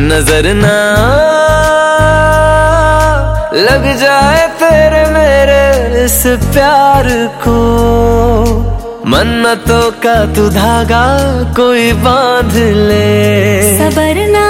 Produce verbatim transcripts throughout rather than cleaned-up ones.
नजर ना लग जाए तेरे मेरे इस प्यार को, मन्नतों का तू धागा कोई बांध ले। सबर ना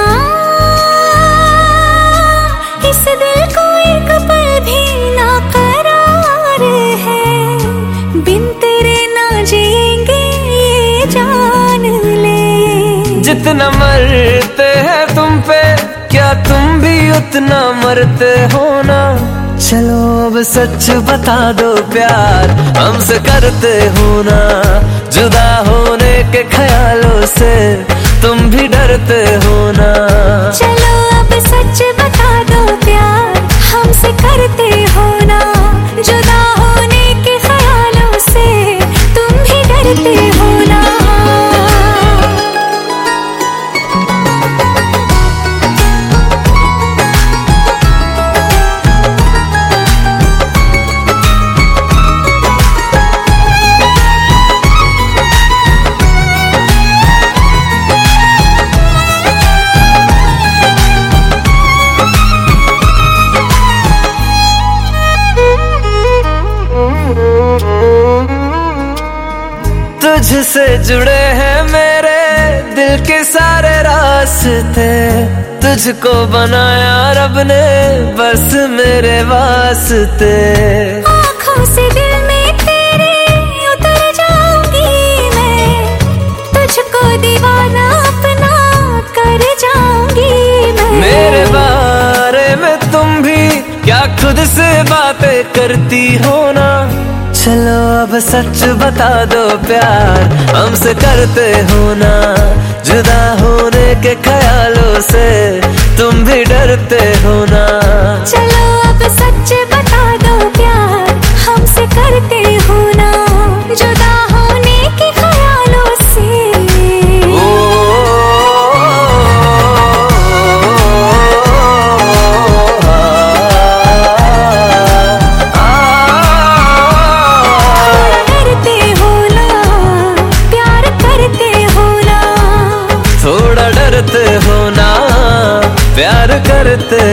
इस दिल को एक पल भी ना करार है, बिन तेरे ना जिएंगे ये जान ले। जितना मरते हैं तुम पे क्या तुम भी उतना मरते हो ना। चलो अब सच बता दो प्यार हमसे करते हो ना। जुदा होने के ख्यालों से तुम भी डरते हो ना। चलो अब सच बता दो प्यार हमसे करते हो ना। जुदा होने के ख्यालों से तुम भी डरते हो ना। तुझसे जुड़े हैं मेरे दिल के सारे रास्ते, तुझको बनाया रब ने बस मेरे वास्ते। आँखों से दिल में तेरे उतर जाऊंगी मैं, तुझको दीवाना अपना कर जाऊंगी मैं। मेरे बारे में तुम भी क्या खुद से बातें करती हो ना। चलो अब सच बता दो प्यार हमसे करते हो ना। जुदा होने के ख्यालों से तुम भी डरते हो ना। चलो अब सच बता दो प्यार हमसे करते हो ना। जुदा होने के ख्यालों से। ओ, थोड़ा डरते हो ना प्यार करते